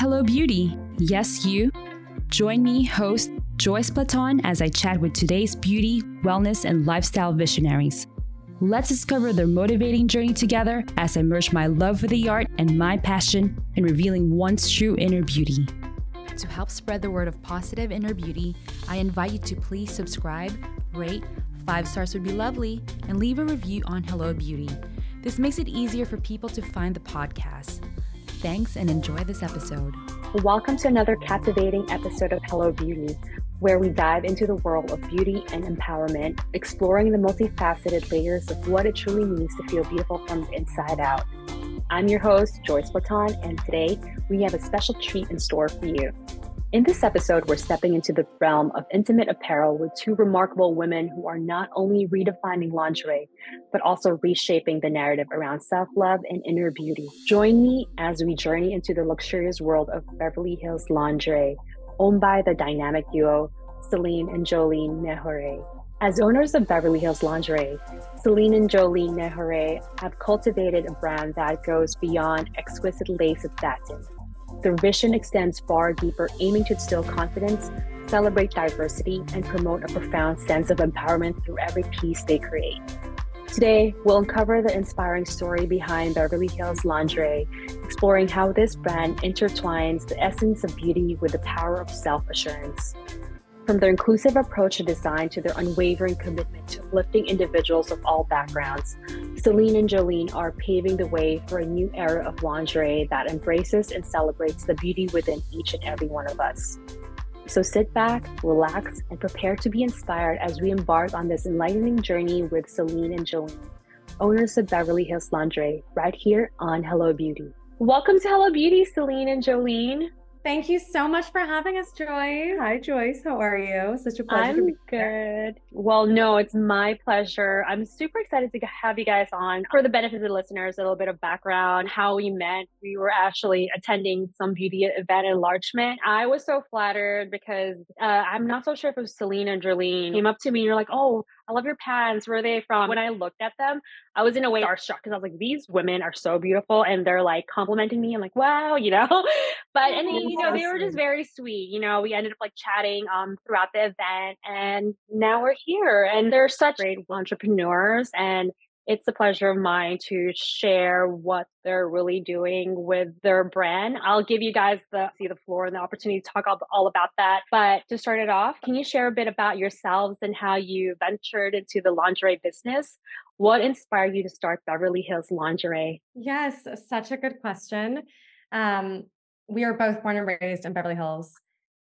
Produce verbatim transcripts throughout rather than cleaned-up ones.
Hello, beauty. Yes, you. Join me, host Joyce Platon, as I chat with today's beauty, wellness, and lifestyle visionaries. Let's discover their motivating journey together as I merge my love for the art and my passion in revealing one's true inner beauty. To help spread the word of positive inner beauty, I invite you to please subscribe, rate, five stars would be lovely, and leave a review on Hello Beauty. This makes it easier for people to find the podcast. Thanks and enjoy this episode. Welcome to another captivating episode of Hello Beauty, where we dive into the world of beauty and empowerment, exploring the multifaceted layers of what it truly means to feel beautiful from the inside out. I'm your host, Joyce Platon, and today we have a special treat in store for you. In this episode, we're stepping into the realm of intimate apparel with two remarkable women who are not only redefining lingerie, but also reshaping the narrative around self-love and inner beauty. Join me as we journey into the luxurious world of Beverly Hills Lingerie, owned by the dynamic duo Celine and Jolene Nehore. As owners of Beverly Hills Lingerie, Celine and Jolene Nehore have cultivated a brand that goes beyond exquisite lace and satin. Their vision extends far deeper, aiming to instill confidence, celebrate diversity, and promote a profound sense of empowerment through every piece they create. Today, we'll uncover the inspiring story behind Beverly Hills Lingerie, exploring how this brand intertwines the essence of beauty with the power of self-assurance. From their inclusive approach to design to their unwavering commitment to uplifting individuals of all backgrounds, Celine and Jolene are paving the way for a new era of lingerie that embraces and celebrates the beauty within each and every one of us. So sit back, relax, and prepare to be inspired as we embark on this enlightening journey with Celine and Jolene, owners of Beverly Hills Lingerie, right here on Hello Beauty. Welcome to Hello Beauty, Celine and Jolene. Thank you so much for having us, Joy. Hi, Joyce. How are you? Such a pleasure I'm to be good. here. Well, no, it's my pleasure. I'm super excited to have you guys on. For the benefit of the listeners, a little bit of background, how we met. We were actually attending some beauty event enlargement. I was so flattered because uh, I'm not so sure if it was Celine and Jolene came up to me and you're like, oh, I love your pants. Where are they from? When I looked at them, I was in a way starstruck because I was like, these women are so beautiful. And they're like complimenting me. I'm like, wow, you know, but and then, you know, they were just very sweet. You know, we ended up like chatting um throughout the event and now we're here and they're such great entrepreneurs. And it's a pleasure of mine to share what they're really doing with their brand. I'll give you guys the see the floor and the opportunity to talk all, all about that. But to start it off, can you share a bit about yourselves and how you ventured into the lingerie business? What inspired you to start Beverly Hills Lingerie? Yes, such a good question. Um, we are both born and raised in Beverly Hills,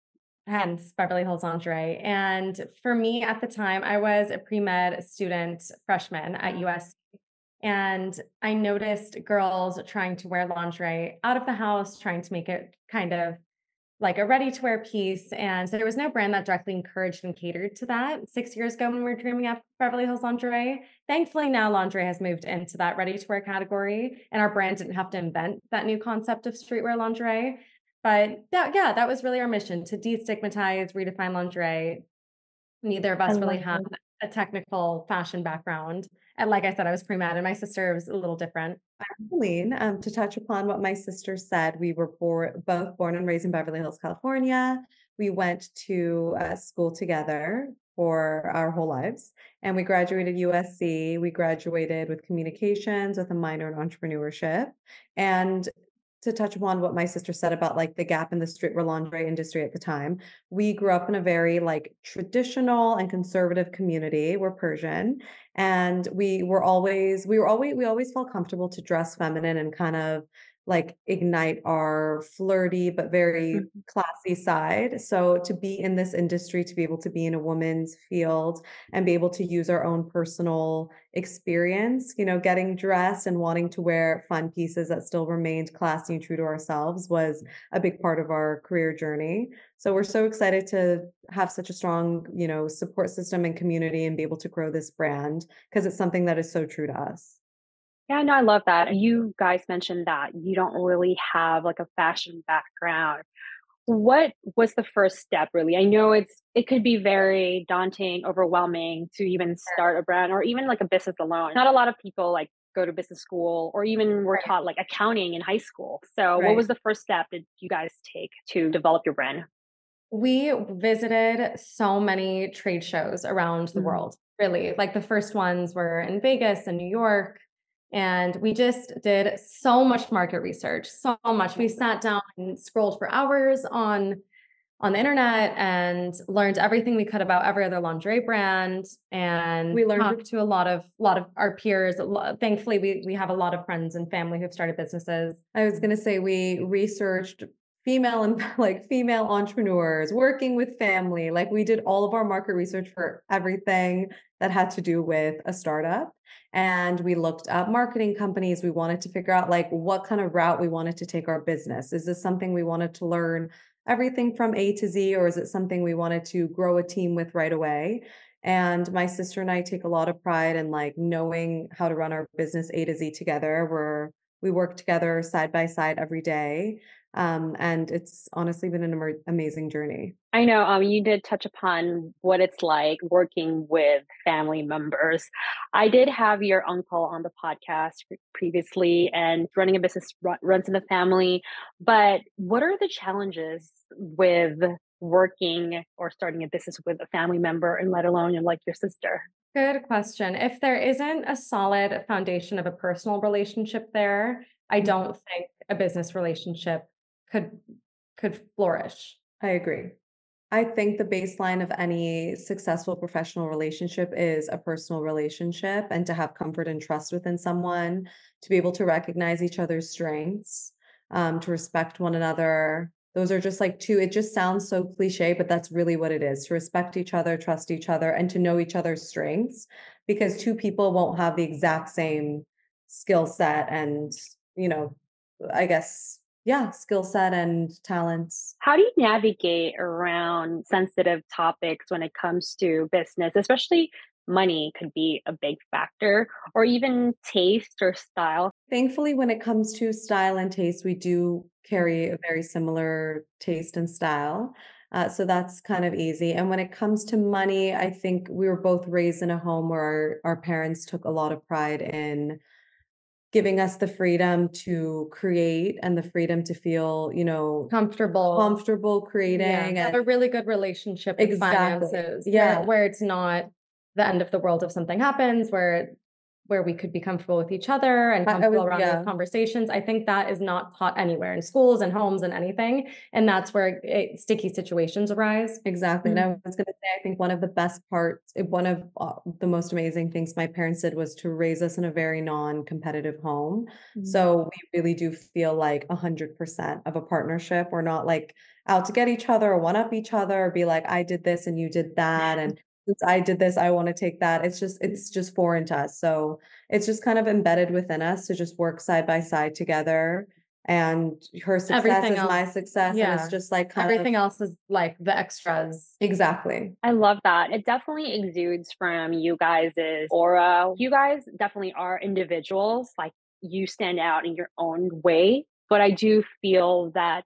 hence Beverly Hills Lingerie. And for me at the time, I was a pre-med student freshman at U S C. And I noticed girls trying to wear lingerie out of the house, trying to make it kind of like a ready-to-wear piece. And so there was no brand that directly encouraged and catered to that six years ago when we were dreaming up Beverly Hills Lingerie. Thankfully, now lingerie has moved into that ready-to-wear category, and our brand didn't have to invent that new concept of streetwear lingerie. But that, yeah, that was really our mission, to destigmatize, redefine lingerie. Neither of us really have a technical fashion background. And like I said, I was pre-med and my sister was a little different. I'm Celine. Um, to touch upon what my sister said, we were bor- both born and raised in Beverly Hills, California. We went to uh, school together for our whole lives, and we graduated U S C. We graduated with communications with a minor in entrepreneurship. And to touch upon what my sister said about like the gap in the streetwear lingerie industry at the time, we grew up in a very like traditional and conservative community. We're Persian, and we were always we were always we always felt comfortable to dress feminine and kind of like ignite our flirty but very Mhm. classy side. So to be in this industry, to be able to be in a woman's field and be able to use our own personal experience, you know, getting dressed and wanting to wear fun pieces that still remained classy and true to ourselves was a big part of our career journey. So we're so excited to have such a strong, you know, support system and community and be able to grow this brand because it's something that is so true to us. Yeah, no, I love that. You guys mentioned that you don't really have like a fashion background. What was the first step really? I know it's it could be very daunting, overwhelming to even start a brand or even like a business alone. Not a lot of people like go to business school or even were Right. taught like accounting in high school. So what Right. was the first step that you guys take to develop your brand? We visited so many trade shows around the Mhm. world, really. Like the first ones were in Vegas and New York. And we just did so much market research, so much. We sat down and scrolled for hours on on the internet and learned everything we could about every other lingerie brand and We learned talked to a lot of lot of our peers. A lo- Thankfully, we we have a lot of friends and family who've started businesses. I was gonna say we researched female and like female entrepreneurs working with family. Like we did all of our market research for everything that had to do with a startup. And we looked up marketing companies. We wanted to figure out like what kind of route we wanted to take our business. Is this something we wanted to learn everything from A to Z, or is it something we wanted to grow a team with right away? And my sister and I take a lot of pride in like knowing how to run our business A to Z together. We're we work together side by side every day. Um, and it's honestly been an ama- amazing journey. I know um, you did touch upon what it's like working with family members. I did have your uncle on the podcast pre- previously, and running a business ru- runs in the family. But what are the challenges with working or starting a business with a family member, and let alone like your sister? Good question. If there isn't a solid foundation of a personal relationship there, I Mhm. don't think a business relationship could could flourish. I agree. I think the baseline of any successful professional relationship is a personal relationship and to have comfort and trust within someone, to be able to recognize each other's strengths, um, to respect one another. Those are just like two, it just sounds so cliche, but that's really what it is to respect each other, trust each other, and to know each other's strengths because two people won't have the exact same skill set and, you know, I guess, yeah, skill set and talents. How do you navigate around sensitive topics when it comes to business, especially money could be a big factor, or even taste or style? Thankfully, when it comes to style and taste, we do carry a very similar taste and style. Uh, so that's kind of easy. And when it comes to money, I think we were both raised in a home where our, our parents took a lot of pride in giving us the freedom to create and the freedom to feel, you know, Comfortable. comfortable Yeah. creating Have and a really good relationship with exactly. finances where Yeah, where it's not the end of the world if something happens, where where we could be comfortable with each other and I, I comfortable was, around those yeah, conversations. I think that is not taught anywhere in schools and homes and anything. And that's where it, sticky situations arise. exactly. And Mhm. I was going to say, I think one of the best parts, eh, one of uh, the most amazing things my parents did was to raise us in a very non-competitive home. Mhm. So we really do feel like a hundred percent of a partnership. We're not like out to get each other or one up each other or be like, I did this and you did that. And since I did this, I want to take that. It's just, it's just foreign to us. So it's just kind of embedded within us to just work side by side together. And her success Everything is my else, success. And it's yeah. just like kind of Everything else is like the extras. exactly. I love that. It definitely exudes from you guys' aura. You guys definitely are individuals, like you stand out in your own way. But I do feel that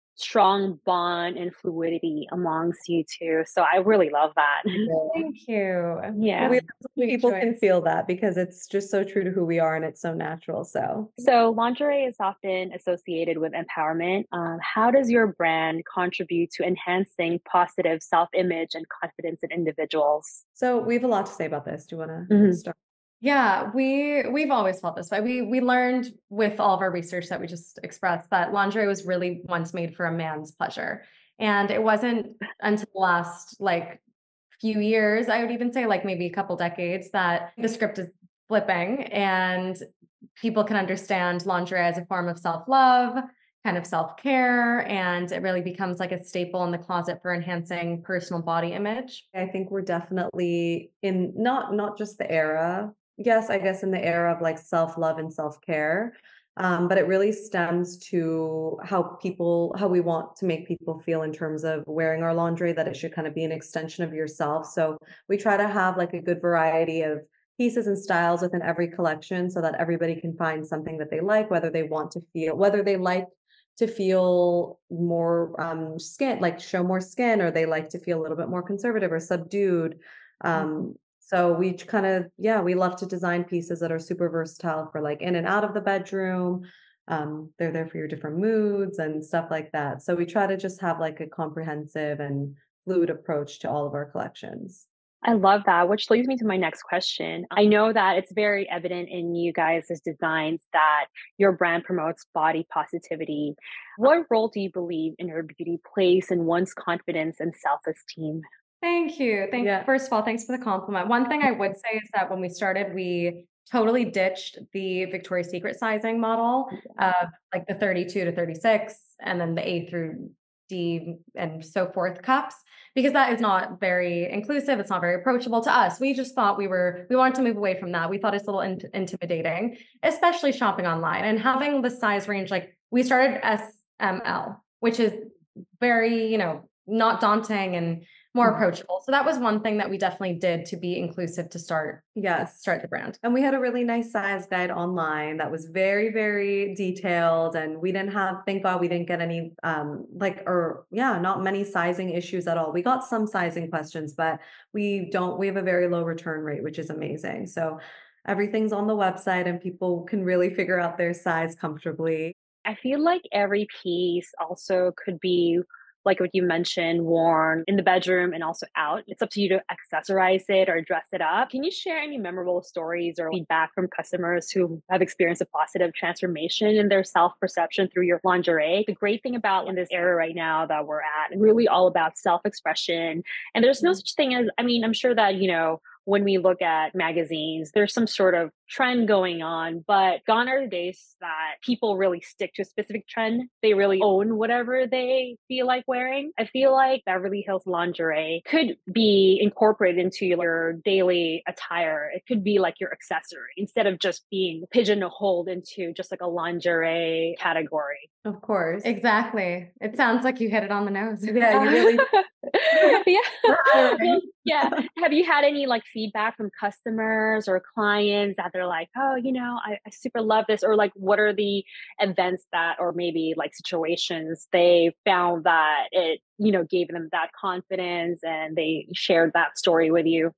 strong bond and fluidity amongst you two. So I really love that. Thank you. Yeah. We That's sweet people choice. can feel that because it's just so true to who we are and it's so natural. So So lingerie is often associated with empowerment. Um, how does your brand contribute to enhancing positive self-image and confidence in individuals? so we have a lot to say about this. Do you want to Mhm. start? Yeah, we we've always felt this way. We we learned with all of our research that we just expressed that lingerie was really once made for a man's pleasure. And it wasn't until the last like few years, I would even say like maybe a couple decades, that the script is flipping and people can understand lingerie as a form of self-love, kind of self-care, and it really becomes like a staple in the closet for enhancing personal body image. I think we're definitely in not not just the era. Yes, I guess in the era of like self-love and self-care. Um, but it really stems to how people, how we want to make people feel in terms of wearing our lingerie, that it should kind of be an extension of yourself. So we try to have like a good variety of pieces and styles within every collection so that everybody can find something that they like, whether they want to feel, whether they like to feel more um skin, like show more skin, or they like to feel a little bit more conservative or subdued. Um, So we kind of, yeah, we love to design pieces that are super versatile for like in and out of the bedroom. Um, they're there for your different moods and stuff like that. So we try to just have like a comprehensive and fluid approach to all of our collections. I love that, which leads me to my next question. I know that it's very evident in you guys' designs that your brand promotes body positivity. What role do you believe inner beauty plays in one's confidence and self-esteem? Thank you. Thank Yeah. First of all, thanks for the compliment. One thing I would say is that when we started, we totally ditched the Victoria's Secret sizing model of like the thirty-two to thirty-six and then the A through D and so forth cups, because that is not very inclusive. It's not very approachable to us. We just thought we were, we wanted to move away from that. We thought it's a little in- intimidating, especially shopping online and having the size range. Like we started S M L, which is very, you know, not daunting and more approachable. So that was one thing that we definitely did to be inclusive to start, Yes. start the brand. And we had a really nice size guide online that was very, very detailed. And we didn't have, thank God we didn't get any, um, like, or yeah, not many sizing issues at all. We got some sizing questions, but we don't, we have a very low return rate, which is amazing. So everything's on the website and people can really figure out their size comfortably. I feel like every piece also could be, like what you mentioned, worn in the bedroom and also out. It's up to you to accessorize it or dress it up. Can you share any memorable stories or feedback from customers who have experienced a positive transformation in their self-perception through your lingerie? The great thing about in this era right now that we're at, really all about self-expression. And there's no such thing as, I mean, I'm sure that, you know, when we look at magazines, there's some sort of trend going on, but gone are the days that people really stick to a specific trend. They really own whatever they feel like wearing. I feel like Beverly Hills lingerie could be incorporated into your daily attire. It could be like your accessory instead of just being pigeonholed into just like a lingerie category. Of course. Exactly. It sounds like you hit it on the nose. Yeah, you really. yeah. Well, yeah. Have you had any like feedback from customers or clients that they're like, oh, you know, I, I super love this? Or like, what are the events that, or maybe like situations they found that it, you know, gave them that confidence and they shared that story with you?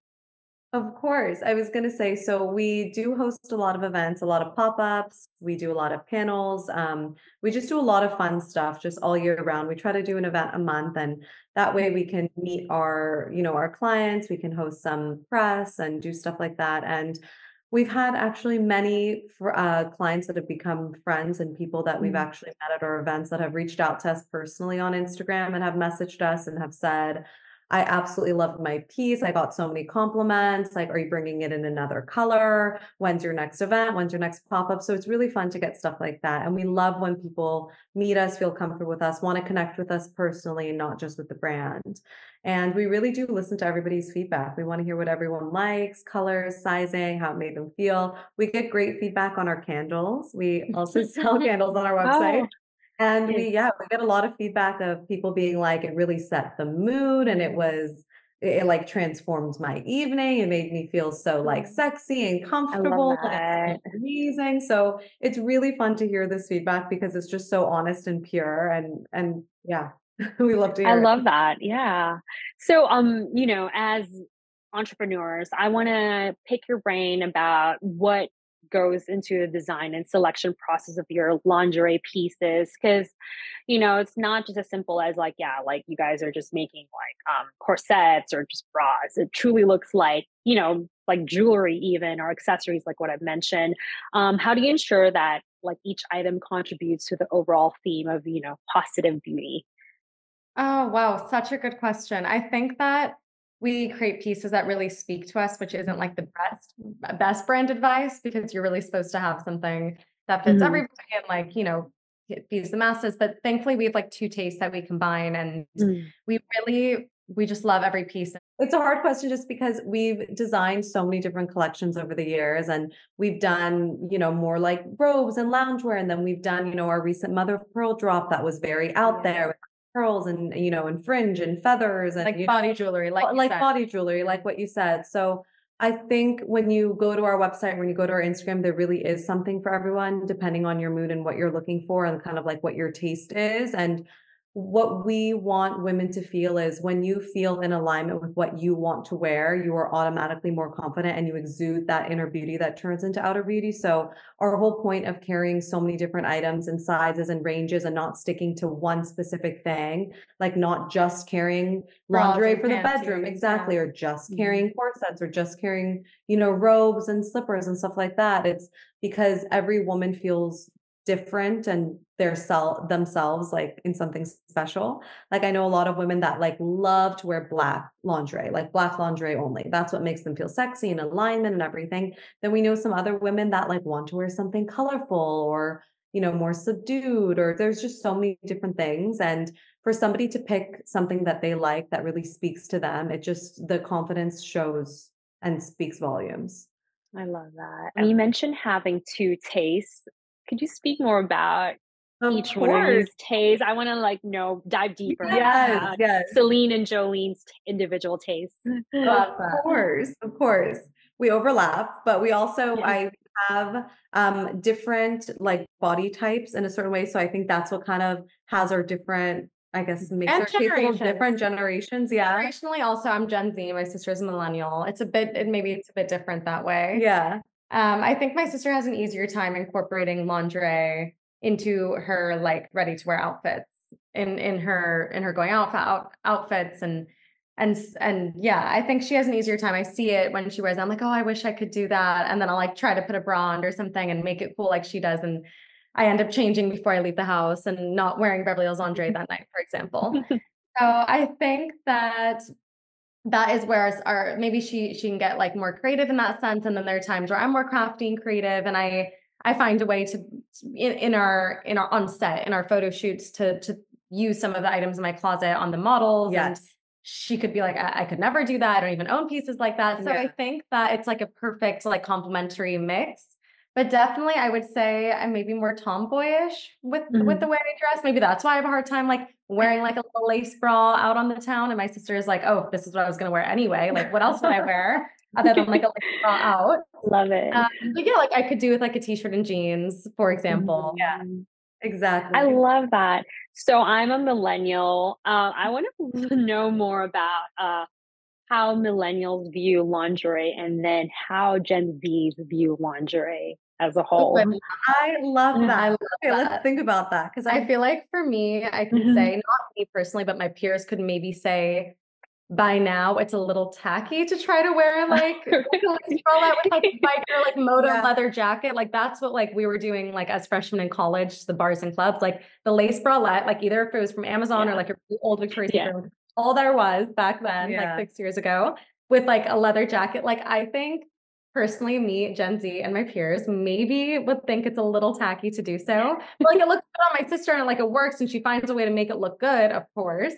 Of course. I was going to say, so we do host a lot of events, a lot of pop-ups. We do a lot of panels. Um, we just do a lot of fun stuff just all year round. We try to do an event a month, and that way we can meet our, you know, our clients. We can host some press and do stuff like that. And we've had actually many fr- uh, clients that have become friends and people that we've Mhm. actually met at our events that have reached out to us personally on Instagram and have messaged us and have said, I absolutely loved my piece. I got so many compliments. Like, are you bringing it in another color? When's your next event? When's your next pop-up? So it's really fun to get stuff like that. And we love when people meet us, feel comfortable with us, want to connect with us personally and not just with the brand. And we really do listen to everybody's feedback. We want to hear what everyone likes, colors, sizing, how it made them feel. We get great feedback on our candles. We also sell candles on our website. Oh, And yes. we, yeah, we get a lot of feedback of people being like, it really set the mood and it was, it, it, like transformed my evening. It made me feel so like sexy and I love comfortable and that. it's amazing. So it's really fun to hear this feedback because it's just so honest and pure and, and yeah, we love to I hear it. love that. Yeah. So, um, you know, as entrepreneurs, I want to pick your brain about what goes into the design and selection process of your lingerie pieces. Cause, you know, it's not just as simple as like, yeah, like you guys are just making like um, corsets or just bras. It truly looks like, you know, like jewelry even or accessories, like what I've mentioned. Um, how do you ensure that like each item contributes to the overall theme of, you know, positive beauty? Oh, wow. Such a good question. I think that we create pieces that really speak to us, which isn't like the best, best brand advice because you're really supposed to have something that fits Mhm. everybody and like, you know, feeds the masses. But thankfully we have like two tastes that we combine and Mm. we really, we just love every piece. It's a hard question just because we've designed so many different collections over the years and we've done, you know, more like robes and loungewear. And then we've done, you know, our recent mother of pearl drop that was very out there with pearls and, you know, and fringe and feathers and Like you body jewelry, like know, you like said. body jewelry, like what you said. So I think when you go to our website, when you go to our Instagram, there really is something for everyone, depending on your mood and what you're looking for and kind of like what your taste is. And what we want women to feel is when you feel in alignment with what you want to wear, you are automatically more confident and you exude that inner beauty that turns into outer beauty. So our whole point of carrying so many different items and sizes and ranges and not sticking to one specific thing, like not just carrying lingerie for the bedroom, exactly, yeah. or just carrying corsets or just carrying, you know, robes and slippers and stuff like that. It's because every woman feels different and their self themselves like in something special. Like I know a lot of women that like love to wear black lingerie, like black lingerie only. That's what makes them feel sexy and alignment and everything. Then we know some other women that like want to wear something colorful or, you know, more subdued, or there's just so many different things. And for somebody to pick something that they like that really speaks to them, it just, the confidence shows and speaks volumes. I love that. And you mentioned having two tastes. Could you speak more about Of each one of course. these tastes? I want to like know, dive deeper Yes, about yes. Celine and Jolene's t- individual tastes. Of course, of course. We overlap, but we also, I have um different like body types in a certain way. So I think that's what kind of has our different, I guess, makes And our taste a little generations. different generations. Yeah. Generationally, also, I'm Gen Z. My sister's a millennial. It's a bit, it, maybe it's a bit different that way. Yeah. Um, I think my sister has an easier time incorporating lingerie into her like ready to wear outfits in in her in her going out, out outfits and and and yeah, I think she has an easier time. I see it when she wears it. I'm like, oh, I wish I could do that. And then I'll like try to put a bra on or something and make it cool like she does. And I end up changing before I leave the house and not wearing Beverly Hills lingerie that night, for example. So I think that that is where our maybe she she can get like more creative in that sense, and then there are times where I'm more crafty and creative, and I I find a way to in, in our in our on set in our photo shoots to to use some of the items in my closet on the models. Yes. And she could be like, I, I could never do that. I don't even own pieces like that. So Yeah. I think that it's like a perfect like complementary mix. But definitely, I would say I'm maybe more tomboyish with Mhm. with the way I dress. Maybe that's why I have a hard time like wearing like a little lace bra out on the town. And my sister is like, "Oh, this is what I was going to wear anyway. Like, what else would I wear other than like a lace bra out?" Love it. Um, but yeah, like I could do with like a t-shirt and jeans, for example. Yeah. Mhm. Exactly. I love that. So I'm a millennial. Uh, I want to know more about uh, how millennials view lingerie and then how Gen Zs view lingerie as a Ooh, whole. I I love that. I love Okay, that. let's think about that because I I feel like for me, I could Mhm. say, not me personally, but my peers could maybe say by now it's a little tacky to try to wear like, like a lace bralette with like a biker, like moto Yeah. leather jacket. Like that's what like we were doing like as freshmen in college, the bars and clubs, like the lace bralette, like either if it was from Amazon Yeah. or like a really old Victoria's Yeah. Secret, all there was back then, Yeah. like six years ago, with like a leather jacket. Like I think personally, me, Gen Z, and my peers maybe would think it's a little tacky to do so. But like it looks good on my sister and like it works and she finds a way to make it look good, of course.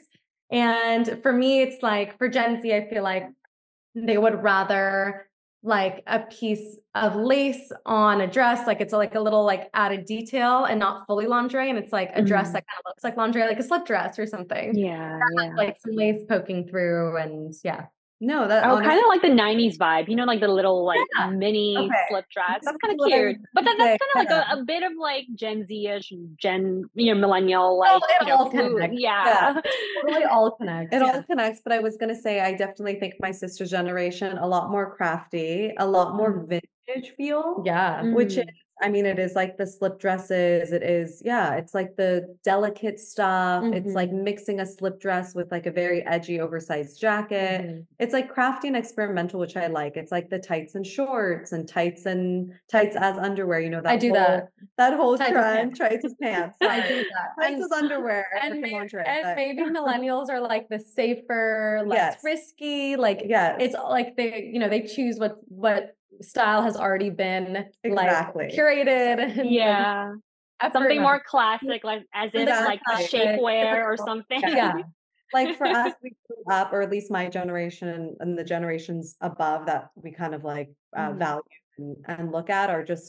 And for me, it's like for Gen Z, I feel like they would rather like a piece of lace on a dress, like it's like a little like added detail and not fully lingerie. And it's like a dress Mhm. that kind of looks like lingerie, like a slip dress or something. Yeah, That has, yeah. like some lace poking through and yeah. no, that Oh, honestly, kind of like the nineties vibe, you know, like the little like Yeah. mini Okay. slip dress. That's That's kind of what I cute. was But that, gonna that's say, kind of like yeah. a, a bit of like Gen Z-ish, Gen, you know, millennial, Oh, like, it you know, all cool- connects. yeah. Totally all connects. It yeah. all connects, but I was gonna say I definitely think my sister's generation a lot more crafty, a lot more Mhm. vintage feel. Yeah. Which is, Mm. I mean, it is like the slip dresses. It is, yeah, it's like the delicate stuff. It's like Mhm. mixing a slip dress with like a very edgy, oversized jacket. Mhm. It's like crafty and experimental, which I like. It's like the tights and shorts and tights and tights as underwear. You know, that I do whole, that. that whole Tights as trend, pants. tights as pants. I Sorry. do that. Tights And- as underwear. And, freaking maybe, lingerie, and but- maybe millennials are like the safer, less Yes. risky. Like Yes. it's like they, you know, they choose what what style has already been Exactly. like curated. And, like, Yeah. effort Something and- more classic, like as in like a Exactly. shapewear or something. Yeah. Like for us, we grew up, or at least my generation and the generations above that we kind of like uh, Mhm. value and, and look at are just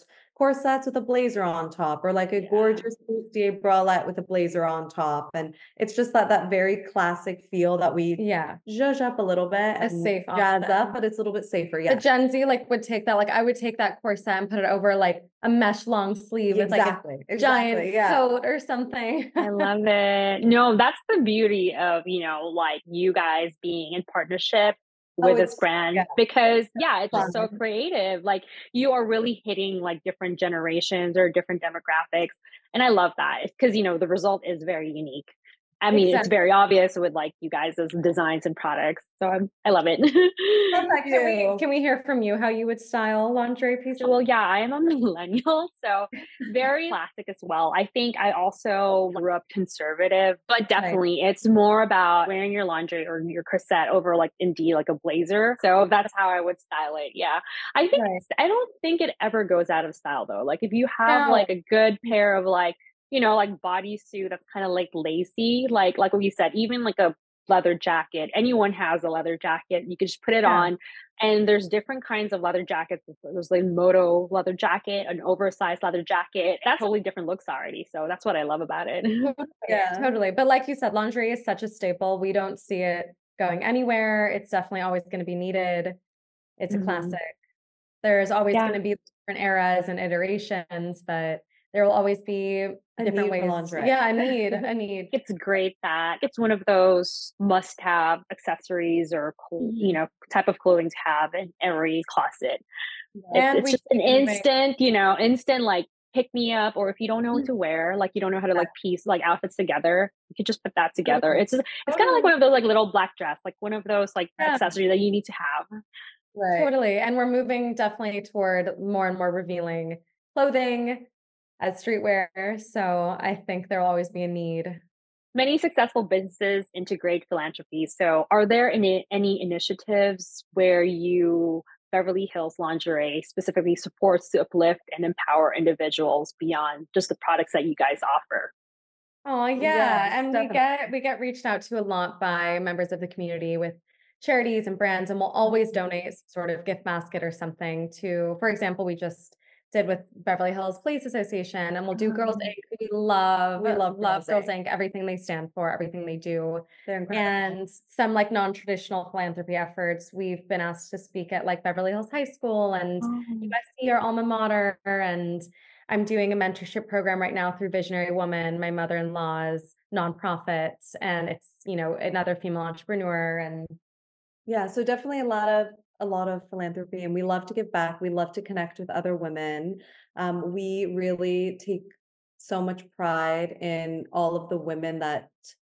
corsets with a blazer on top, or like a Yeah. gorgeous bustier bralette with a blazer on top. And it's just that that very classic feel that we Yeah. zhuzh up a little bit A and safe jazz option. up, but it's a little bit safer. The Yeah. Gen Z like would take that, like I would take that corset and put it over like a mesh long sleeve with like a Exactly. Exactly. giant Yeah. coat or something. I love it. No, that's the beauty of, you know, like you guys being in partnership Oh, with this it's brand yeah. because yeah, it's just so Fun. creative. Like you are really hitting like different generations or different demographics. And I love that because, you know, the result is very unique. I mean, it's Exactly. very obvious with like you guys' designs and products. So I'm, I love it. Perfect. Can we, you. can we hear from you how you would style lingerie pieces? Well, yeah, I am a millennial, so very classic as well. I think I also grew up conservative, but definitely it's more about wearing your lingerie or your corset over like indeed like a blazer. So that's how I would style it. Yeah. I think Right. it's- I don't think it ever goes out of style though. Like if you have No. like a good pair of like, you know, like bodysuit that's kind of like lacy, like like what you said, even like a leather jacket. Anyone has a leather jacket. You can just put it Yeah. on. And there's different kinds of leather jackets. There's like moto leather jacket, an oversized leather jacket. That's totally different looks already. So that's what I love about it. Totally, Yeah. totally. But like you said, lingerie is such a staple. We don't see it going anywhere. It's definitely always going to be needed. It's a Mhm. classic. There's always Yeah. going to be different eras and iterations, but there will always be A different need for ways. lingerie. Yeah, a need, a need. It's great that it's one of those must-have accessories or cl- you know type of clothing to have in every closet. It's And it's we just an keep moving. instant, you know, instant like pick me up. Or if you don't know what to wear, like you don't know how to like piece like outfits together, you could just put that together. Totally. It's just, it's kind of like one of those like little black dress, like one of those like Yeah. accessories that you need to have. Right. Totally. And we're moving definitely toward more and more revealing clothing as streetwear. So I think there will always be a need. Many successful businesses integrate philanthropy. So, are there any, any initiatives where you, Beverly Hills Lingerie, specifically supports to uplift and empower individuals beyond just the products that you guys offer? Oh yeah. Yes, And we definitely. get we get reached out to a lot by members of the community with charities and brands, and we'll always donate some sort of gift basket or something to, for example, we just did with Beverly Hills Police Association, and we'll do Girls Oh. Inc. We love, We love love Girls Girls Inc. Everything they stand for, everything they do. They're incredible. And some like non-traditional philanthropy efforts. We've been asked to speak at like Beverly Hills High School and U S C, our alma mater, and I'm doing a mentorship program right now through Visionary Woman, my mother-in-law's nonprofit, and it's, you know, another female entrepreneur. And Yeah, so definitely a lot of a lot of philanthropy, and we love to give back. We love to connect with other women. Um, we really take so much pride in all of the women that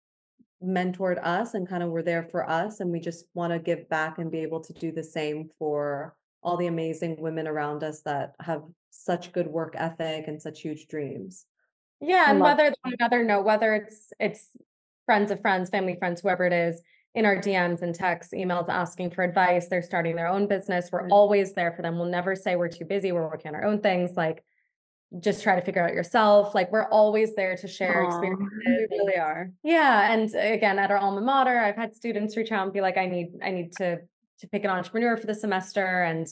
mentored us and kind of were there for us, and we just want to give back and be able to do the same for all the amazing women around us that have such good work ethic and such huge dreams. yeah, I and love whether on another note, whether it's it's friends of friends, family friends, whoever it is, in our D Ms and texts, emails asking for advice, they're starting their own business. We're Mhm. always there for them. We'll never say we're too busy, we're working on our own things. Like, just try to figure out yourself. Like, we're always there to share Aw. experiences. We really are. Yeah, and again, at our alma mater, I've had students reach out and be like, I need, I need to to pick an entrepreneur for the semester and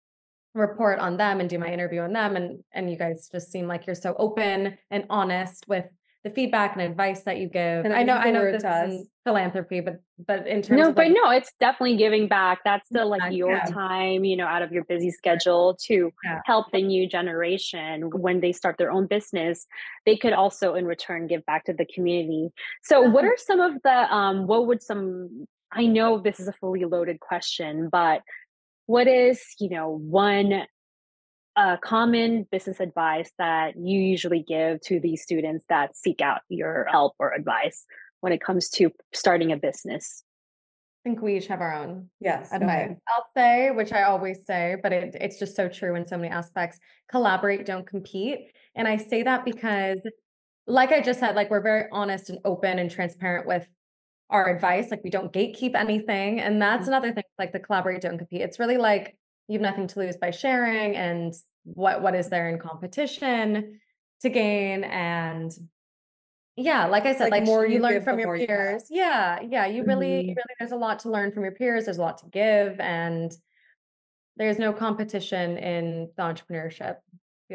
report on them and do my interview on them. And and you guys just seem like you're so open and honest with the feedback and advice that you give. And it I know, means I the know word this to us. isn't philanthropy, but but in terms No, of but like, no, it's definitely giving back. That's still like Yeah, your yeah. time, you know, out of your busy schedule to Yeah. help the new generation when they start their own business. They could also in return give back to the community. So what are some of the um what would some I know this is a fully loaded question, but what is, you know, one uh, common business advice that you usually give to these students that seek out your help or advice when it comes to starting a business? I think we each have our own Yes, go advice. ahead. I'll say, which I always say, but it, it's just so true in so many aspects. Collaborate, don't compete. And I say that because, like I just said, like we're very honest and open and transparent with our advice. Like we don't gatekeep anything. And that's Mhm. another thing, like the collaborate, don't compete. It's really like you have nothing to lose by sharing, and what what is there in competition to gain. And yeah, like I said, Like, like more you you learn give, from the your more you have. peers. Yeah, yeah, you really, Mhm. really, there's a lot to learn from your peers. There's a lot to give, and there's no competition in the entrepreneurship field.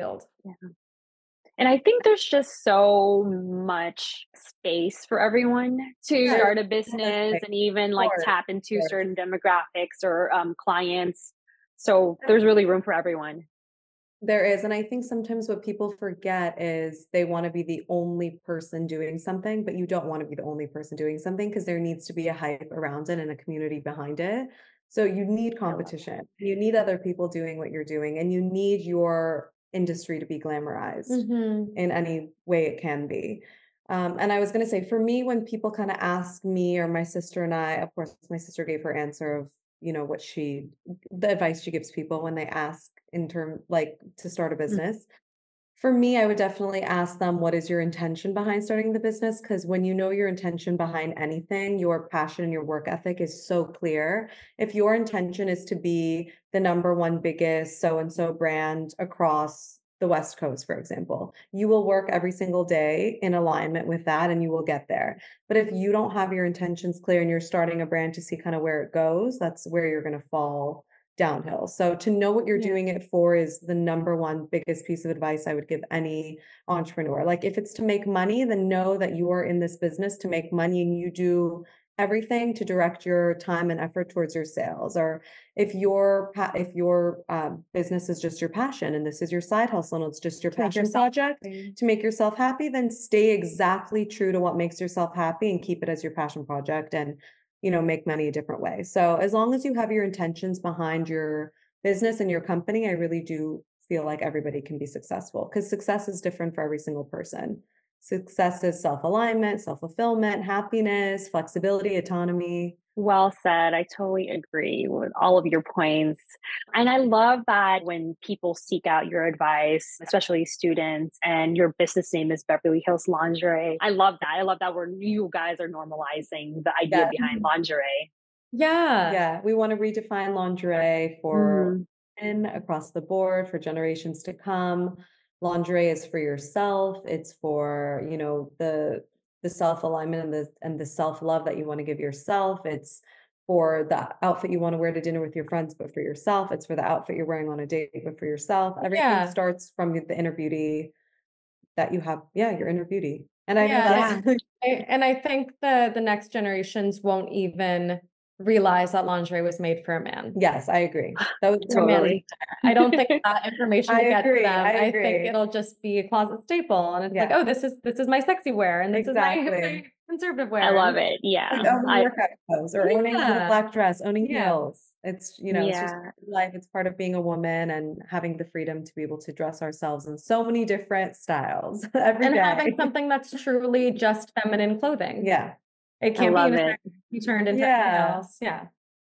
And I think there's just so much space for everyone to Yeah, start a there's business space. and even Of like course, tap of into course. certain demographics or um, clients. So there's really room for everyone. There is. And I think sometimes what people forget is they want to be the only person doing something, but you don't want to be the only person doing something because there needs to be a hype around it and a community behind it. So you need competition. You need other people doing what you're doing, and you need your industry to be glamorized Mhm. in any way it can be. Um, and I was going to say, for me, when people kind of ask me or my sister and I, of course, my sister gave her answer of, you know, what she, the advice she gives people when they ask in term, like to start a business. For me, I would definitely ask them, what is your intention behind starting the business? Because when you know your intention behind anything, your passion and your work ethic is so clear. If your intention is to be the number one biggest so-and-so brand across the West Coast, for example, you will work every single day in alignment with that and you will get there. But if you don't have your intentions clear and you're starting a brand to see kind of where it goes, that's where you're going to fall downhill. So to know what you're Yeah. doing it for is the number one biggest piece of advice I would give any entrepreneur. Like if it's to make money, then know that you are in this business to make money and you do everything to direct your time and effort towards your sales. Or if your pa- if your um, business is just your passion and this is your side hustle and it's just your To make passion yourself project happy. to make yourself happy, then stay exactly true to what makes yourself happy and keep it as your passion project and, you know, make money a different way. So as long as you have your intentions behind your business and your company, I really do feel like everybody can be successful because success is different for every single person. Success is self-alignment, self-fulfillment, happiness, flexibility, autonomy. Well said. I totally agree with all of your points. And I love that when people seek out your advice, especially students, and your business name is Beverly Hills Lingerie. I love that. I love that where you guys are normalizing the idea Yeah. behind lingerie. Yeah. Yeah, we want to redefine lingerie for Mhm. men across the board for generations to come. Lingerie is for yourself. It's for, you know, the the self-alignment and the and the self-love that you want to give yourself. It's for the outfit you want to wear to dinner with your friends, but for yourself. It's for the outfit you're wearing on a date, but for yourself. Everything Yeah. starts from the inner beauty that you have. Yeah, your inner beauty. And I know Yeah. that's I- and I think the the next generations won't even realize that lingerie was made for a man. yes, I agree. That was For a man to Totally. wear. I don't think that information I will get to agree, them. I I think agree. it'll just be a closet staple, and it's like, Yeah. oh, this is this is my sexy wear, and this is my, Exactly. my conservative wear. I love and- it. Yeah. Like owning I workout clothes or owning a little Yeah. black dress, owning Yeah. heels. It's, you know, it's just Yeah. part of life. It's part of being a woman and having the freedom to be able to dress ourselves in so many different styles every and day. having something that's truly just feminine clothing. Yeah. It can't be love unisex. it. It can be turned into anything Yeah. else. Yeah.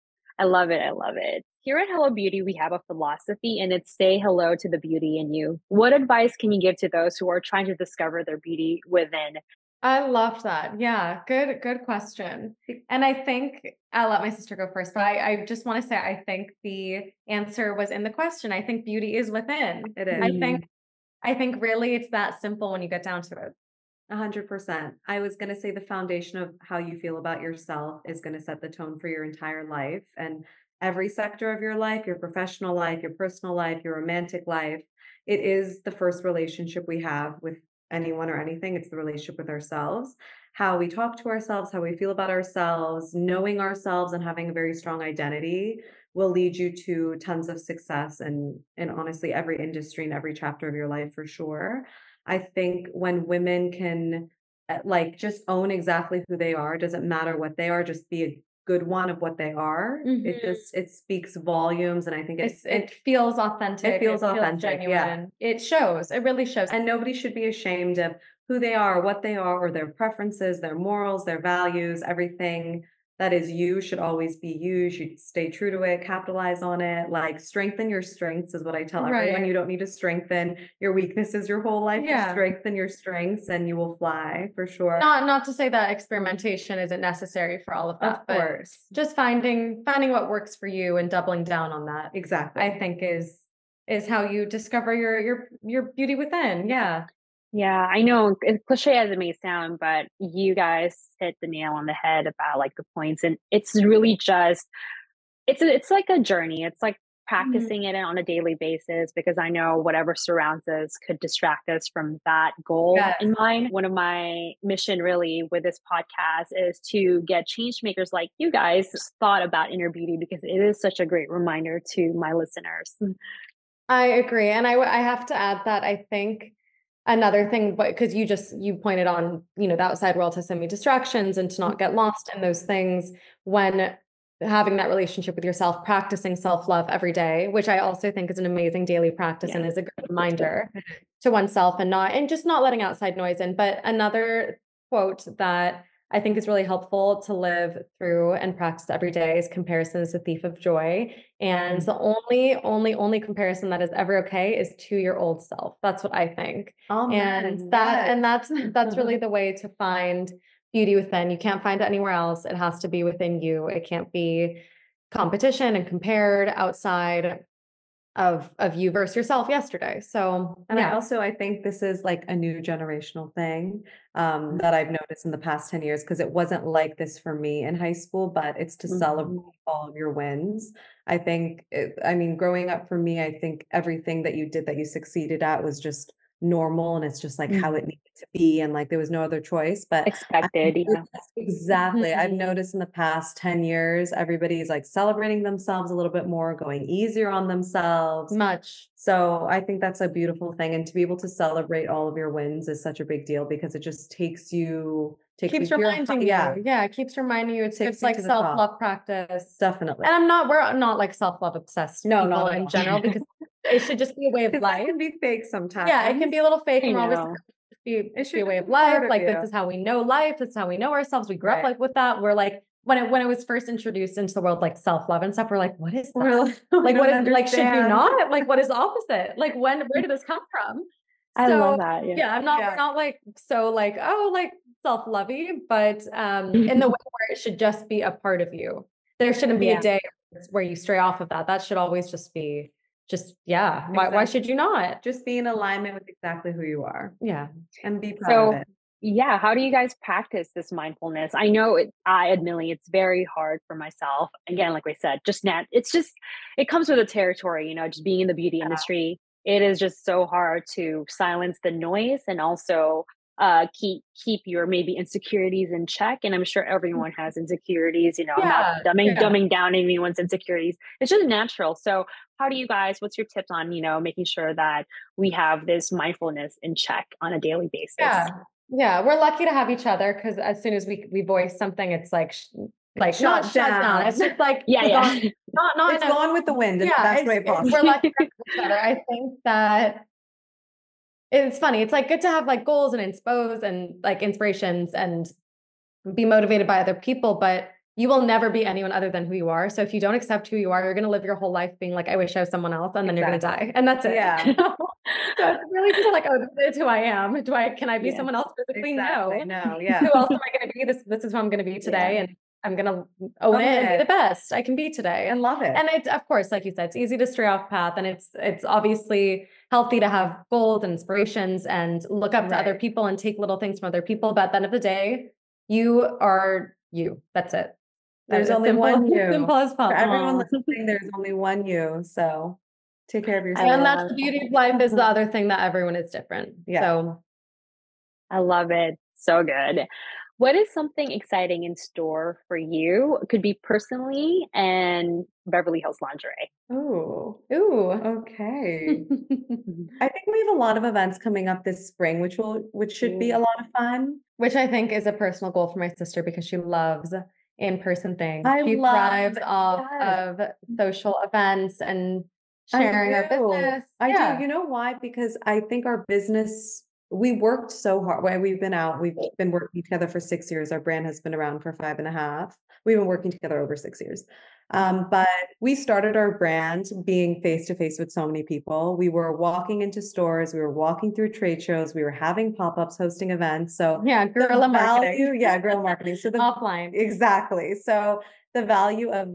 I love it. I love it. Here at Hello Beauty, we have a philosophy and it's say hello to the beauty in you. What advice can you give to those who are trying to discover their beauty within? I loved that. Yeah, good, good question. And I think I'll let my sister go first, but I, I just want to say I think the answer was in the question. I think beauty is within. It is. I think I think really it's that simple when you get down to it. A hundred percent. I was going to say the foundation of how you feel about yourself is going to set the tone for your entire life and every sector of your life, your professional life, your personal life, your romantic life. It is the first relationship we have with anyone or anything. It's the relationship with ourselves, how we talk to ourselves, how we feel about ourselves, knowing ourselves and having a very strong identity will lead you to tons of success and, and honestly, every industry and every chapter of your life for sure. I think when women can uh, like just own exactly who they are, doesn't matter what they are, just be a good one of what they are. It Mhm. just it speaks volumes, and I think it It's, it feels authentic. it feels authentic, yeah. genuine. It shows. It really shows. and nobody should be ashamed of who they are, what they are, or their preferences, their morals, their values, everything that is you should always be you. You should stay true to it, capitalize on it, like strengthen your strengths is what I tell everyone. Right. You don't need to strengthen your weaknesses your whole life. Just Yeah. strengthen your strengths and you will fly for sure. Not not to say that experimentation isn't necessary for all of that, Of but course. just finding finding what works for you and doubling down on that. Exactly. I think is is how you discover your your your beauty within. Yeah. Yeah, I know, as cliche as it may sound, but you guys hit the nail on the head about like the points. And it's really just, it's a, it's like a journey. It's like practicing mm-hmm. it on a daily basis, because I know whatever surrounds us could distract us from that goal yes. in mind. One of my mission really with this podcast is to get change makers like you guys thought about inner beauty, because it is such a great reminder to my listeners. I agree. And I, I have to add that I think another thing, but because you just, you pointed on, you know, the outside world has so many distractions, and to not get lost in those things when having that relationship with yourself, practicing self-love every day, which I also think is an amazing daily practice yeah. and is a good reminder to oneself, and not, and just not letting outside noise in. But another quote that I think is really helpful to live through and practice every day is comparison is the thief of joy. And mm-hmm. the only, only, only comparison that is ever okay is to your old self. That's what I think. Oh, man, and that, yes. and that's, that's really the way to find beauty within. You can't find it anywhere else. It has to be within you. It can't be competition and compared outside of, of you versus yourself yesterday. So, and yeah. I also, I think this is like a new generational thing um, that I've noticed in the past ten years, because it wasn't like this for me in high school, but it's to mm-hmm. celebrate all of your wins. I think, it, I mean, growing up for me, I think everything that you did that you succeeded at was just normal, and it's just like mm-hmm. how it needed to be, and like there was no other choice. But expected, yeah, exactly. Mm-hmm. I've noticed in the past ten years, everybody's like celebrating themselves a little bit more, going easier on themselves. Much. So I think that's a beautiful thing, and to be able to celebrate all of your wins is such a big deal, because it just takes you. Takes keeps you reminding you, yeah, yeah, it keeps reminding you. It's it's like self love practice, definitely. And I'm not, we're not like self love obsessed no, people no, in general, because it should just be a way of life. It can be fake sometimes. Yeah, it can be a little fake, I and we're always be, it should be a way of life. Of like you. This is how we know life. This is how we know ourselves. We grew right. up like with that. We're like when it when it was first introduced into the world, like self love and stuff. We're like, what is that? Like, like what is understand. Like should you not? Like what is the opposite? Like when where did this come from? I so, love that. Yeah, yeah I'm not yeah. not like so like oh like self-lovey, but um in the way where it should just be a part of you. There shouldn't be yeah. a day where you stray off of that. That should always just be just yeah. Exactly. Why why should you not? Just be in alignment with exactly who you are. Yeah. And be proud so, of it. Yeah. How do you guys practice this mindfulness? I know it, I admittedly, it's very hard for myself. Again, like we said, just not, it's just, it comes with the territory, you know, just being in the beauty yeah. industry. It is just so hard to silence the noise, and also uh, keep, keep your maybe insecurities in check. And I'm sure everyone has insecurities, you know, yeah, I'm not dumbing, yeah. dumbing down anyone's insecurities. It's just natural. So how do you guys, what's your tips on, you know, making sure that we have this mindfulness in check on a daily basis? Yeah. Yeah. We're lucky to have each other, because as soon as we, we voice something, it's like, sh- like shut not down. shut down. It's just like, yeah, yeah. Gone, not, not it's gone with the wind. Yeah, that's way possible. We're lucky to have each other. I think that it's funny. It's like good to have like goals and inspos and like inspirations and be motivated by other people, but you will never be anyone other than who you are. So if you don't accept who you are, you're going to live your whole life being like, I wish I was someone else. And then exactly. you're going to die. And that's it. Yeah. So it's really just like, oh, this is who I am. Do I, can I be yeah. someone else physically? Exactly. No. No. Yeah. Who else am I going to be? This, this is who I'm going to be today. Yeah. And I'm going to own love it and it. be the best I can be today. And love it. And it's, of course, like you said, it's easy to stray off path, and it's, it's obviously healthy to have goals and inspirations and look up right. to other people and take little things from other people. But at the end of the day, you are you. That's it. There's only simple, one you. Simple as possible. For everyone listening, there's only one you. So take care of yourself. And that's the beauty of life, is the other thing that everyone is different. Yeah. So I love it. So good. What is something exciting in store for you? It could be personally and Beverly Hills Lingerie. Ooh. Ooh. Okay. I think we have a lot of events coming up this spring, which will which should be a lot of fun. Which I think is a personal goal for my sister, because she loves in-person things. I she love thrives off yes. of social events and sharing our business. I yeah. do. You know why? Because I think our business, we worked so hard. While we've been out, we've been working together for six years. Our brand has been around for five and a half. We've been working together over six years. Um, but we started our brand being face-to-face with so many people. We were walking into stores. We were walking through trade shows. We were having pop-ups, hosting events. So yeah, guerrilla value, marketing. Yeah, guerrilla marketing. So the offline. Exactly. So the value of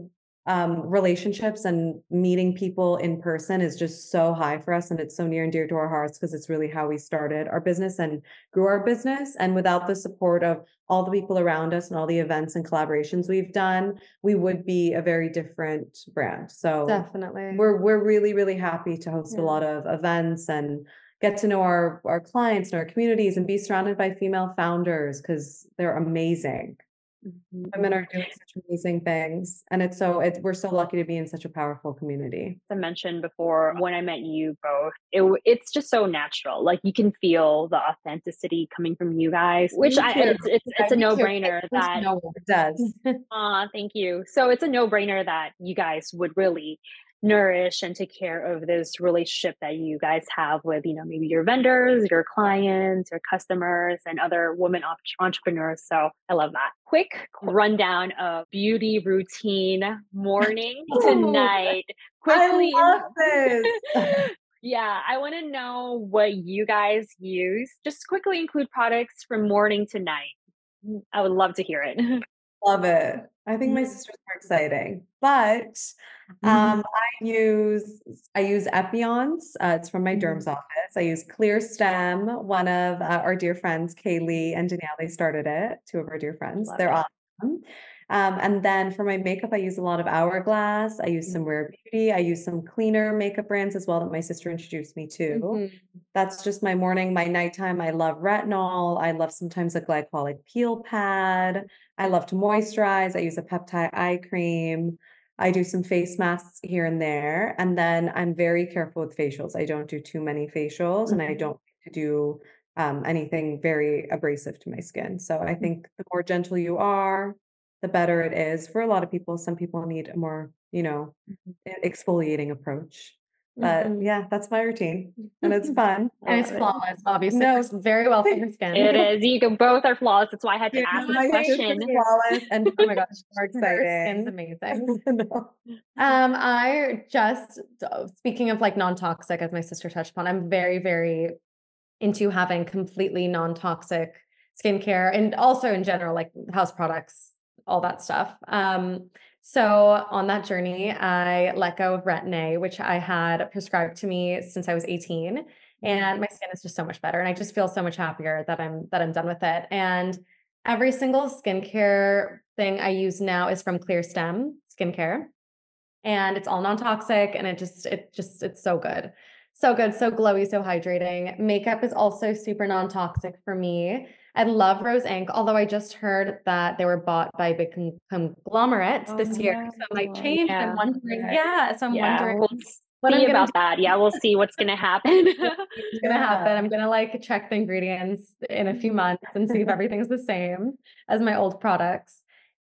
um, relationships and meeting people in person is just so high for us. And it's so near and dear to our hearts because it's really how we started our business and grew our business. And without the support of all the people around us and all the events and collaborations we've done, we would be a very different brand. So Definitely. we're, we're really, really happy to host Yeah. a lot of events and get to know our, our clients and our communities and be surrounded by female founders because they're amazing. Women are doing such amazing things, and it's so it's we're so lucky to be in such a powerful community. As I mentioned before, when I met you both, it, it's just so natural. Like you can feel the authenticity coming from you guys, which Me I, too. it's it's, it's a Me too. no brainer It that. It does. Aw, thank you. So it's a no brainer that you guys would really nourish and take care of this relationship that you guys have with, you know, maybe your vendors, your clients, your customers, and other women op- entrepreneurs. So I love that. Quick rundown of beauty routine, morning to night. Quickly. I love this. Yeah, I want to know what you guys use. Just quickly include products from morning to night. I would love to hear it. Love it. I think my sister's more exciting, but um, I use I use Epion's. Uh, it's from my derm's office. I use Clear Stem. One of uh, our dear friends, Kaylee and Danielle, they started it. Two of our dear friends. Love They're it. awesome. Um, and then for my makeup, I use a lot of Hourglass. I use some Rare Beauty. I use some cleaner makeup brands as well that my sister introduced me to. Mhm. That's just my morning. My nighttime, I love retinol. I love sometimes a glycolic peel pad. I love to moisturize. I use a peptide eye cream. I do some face masks here and there. And then I'm very careful with facials. I don't do too many facials and I Mhm. don't like to do um, anything very abrasive to my skin. So I think the more gentle you are, the better it is for a lot of people. Some people need a more, you know, exfoliating approach. But Mhm. yeah, that's my routine and it's fun. And it's Love it. flawless, obviously. No. Works very well for your skin. It is. You can, both are flawless. That's why I had to Yeah, ask this my sister's question. flawless and Oh my gosh, more her skin's exciting. amazing. No. Um, I just speaking of like non-toxic, as my sister touched upon, I'm very, very into having completely non-toxic skincare and also in general, like house products, all that stuff. Um, so on that journey, I let go of Retin-A, which I had prescribed to me since I was eighteen, and my skin is just so much better, and I just feel so much happier that I'm that I'm done with it. And every single skincare thing I use now is from Clear Stem Skincare. And it's all non-toxic and it just, it just, it's so good. So good, so glowy, so hydrating. Makeup is also super non-toxic for me. I love Rose Inc, although I just heard that they were bought by big con- conglomerates Oh, this year. So it might no. change. Yeah. I'm wondering, Right. yeah. So I'm Yeah, wondering we'll what I'm see gonna about do. that. Yeah, we'll see what's going to happen. What's gonna happen. I'm gonna like check the ingredients in a few months and see if everything's the same as my old products.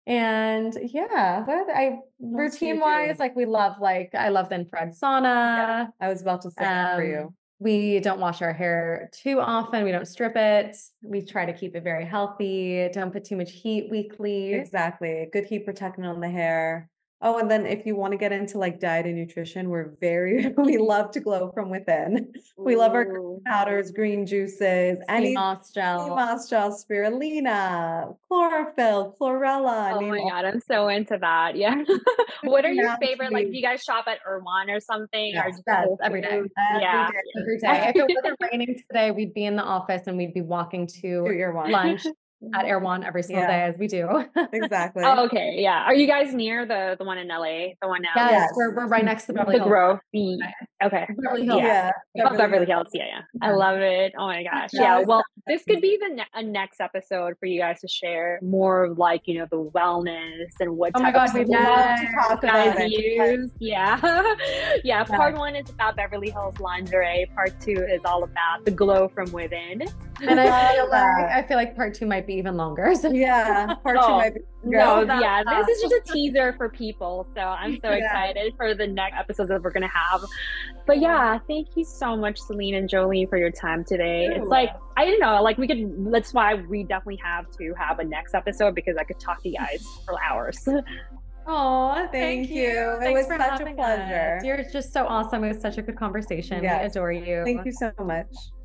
And yeah, but I What else do you routine wise, do? like we love like I love the infrared sauna. I was about to say that for Um, you. we don't wash our hair too often. We don't strip it. We try to keep it very healthy. Don't put too much heat weekly. Exactly. Good heat protectant on the hair. Oh, and then if you want to get into like diet and nutrition, we're very, we love to glow from within. We love our green Ooh. powders, green juices, Sea any moss sea gel. moss gel, spirulina, chlorophyll, chlorella. Oh name my all- God, I'm so into that. Yeah. What are your favorite? Like, do Naturally. you guys shop at Erewhon or something, or Yes, just yes, Whole every day. Foods? Every Yeah. day. Every day. If it wasn't raining today, we'd be in the office and we'd be walking To to your one. lunch at Erewhon every single Yeah. day as we do. Exactly. Oh, okay. Yeah. Are you guys near the the one in L A? The one now? Yes, Yes. we're we're right next to Beverly The Hills. Grove. The, okay. Beverly Hills. Yeah. Yeah. Oh, Beverly Hills. Yeah, yeah. I Yeah. love it. Oh my gosh. Yeah, Yeah. it's Well, this could be the ne- a next episode for you guys to share more of like, you know, the wellness and what Oh my type God, of we'd supplements love to you talk guys about it. use. Yeah. Yeah. Part one is about Beverly Hills lingerie. Part two is all about the glow from within. And I feel Love like that. I feel like part two might be even longer. So Yeah. Part two Oh, might be. No, that yeah, up. this is just a teaser for people. So I'm so Yeah. excited for the next episodes that we're going to have. But yeah, thank you so much, Celine and Jolie, for your time today. It's like, I don't know, like we could, that's why we definitely have to have a next episode because I could talk to you guys for hours. Oh, Thank thank you. you. It Thanks was for such a having pleasure. us. You're just so awesome. It was such a good conversation. We Yes. adore you. Thank you so much.